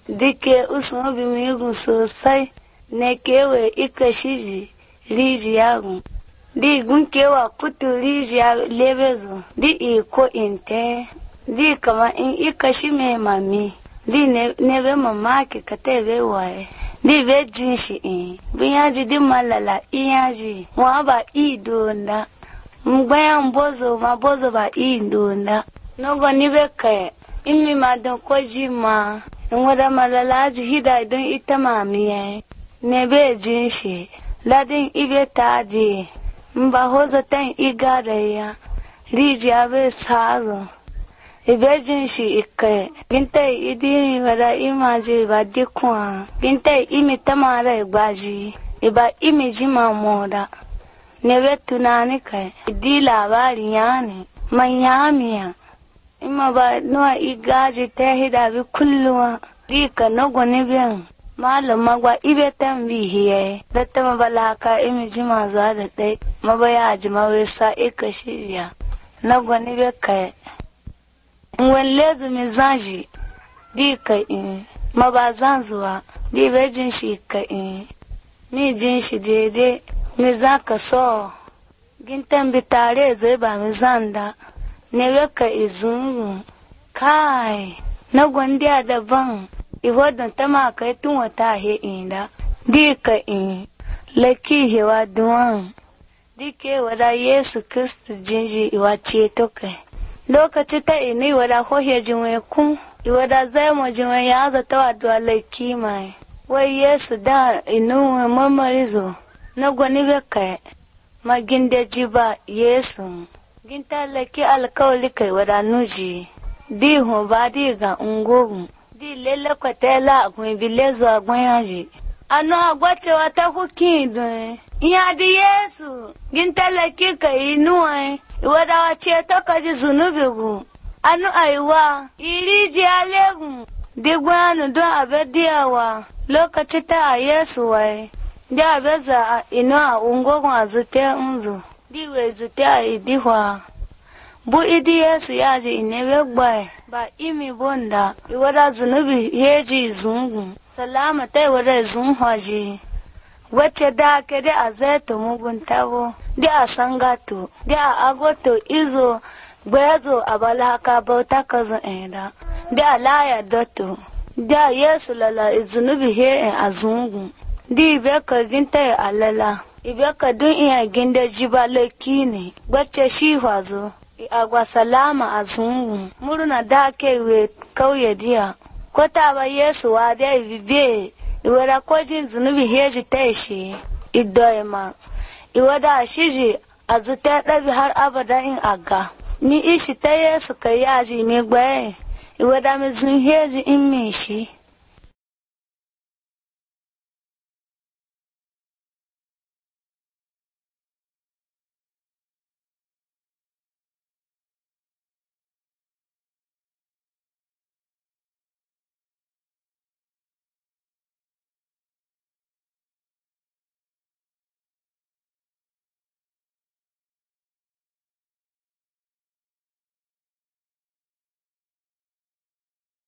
dike usun bi migun sosai ne kewe ika shiji rijiyagun di gun kewa kutu rijiya lebezo di iko inte di kama in ika shi me mami di ne be mamaki kate be waye di be jinshi in bunyaji di malala iyaji wa ba idonda mgbayan bozo ma bozo ba idonda nogo ni be kai imi ma don koji ma nwada malala ji hida don ita mamiye ne be jinshi ladin ibe tadi mba hoza tan igadaya rijiya be sazo ibe jinshi ikai gintai idimi wada imaji ba dikwa gintai imi tamara igbaji iba imi jima moda ne be tunani kai di labari yani manyamiya ima ba nuwa igaji ta hida bi kulluwa rika nogo ni biyan malama gwa ibe tambi hiye da tama balaka imi jima zuwa da dai mabaya jima wesa ika shirya nogo ni be kai ngwen lezu mi zanji di ka in maba zanzuwa di be jin shi ka in mi jin shi dede mi zaka so gintan bi tare zai ba mi zanda ne weka izungu kai na gwandiya daban ihodon ta maka tun wata he inda di ka in laki hewa duwan di ke wada Yesu Kristi jinji iwa ceto kai lokaci ta ini wada hohe jinwe kun iwada zai mo jinwe ya zata wadwa laki mai wai Yesu da inu mamarizo na gwani bekai maginde jiba Yesu ginta laki alkawli kai wada nuji di ho ba di ga ungogu di lele kwatela agun bilezo agun yaji ano agwache wata hukin don iya di Yesu ginta laki kai nuai iwada wache to kaji zunubigu anu aiwa iriji alegu di gwanu don abediyawa lokaci ta a Yesu wai da abeza ino a ungogun azute unzu di we zute a idihwa bu idi Yesu yaji inewe gbae ba imi bonda iwada zunubi heji zungu salama ta iwada zunhaji wacce da ke da azeto mugun tabo da a sangato da a agoto izo gbezo abalaka bauta kazo enda da laya doto da Yesu lala izunubi he azungu di beka ginta alala ibeka dun iya ginda jibale kini gwace shi hwazo agwa salama azungu muruna da ke we kauye dia kota ba Yesu wa da bibe iwara kojin zunubi heji taishi idoyema iwada shiji azuta dabi har abada in aga mi ishi ta Yesu kai yaji mi gbaye iwada mi zun heji in mi shi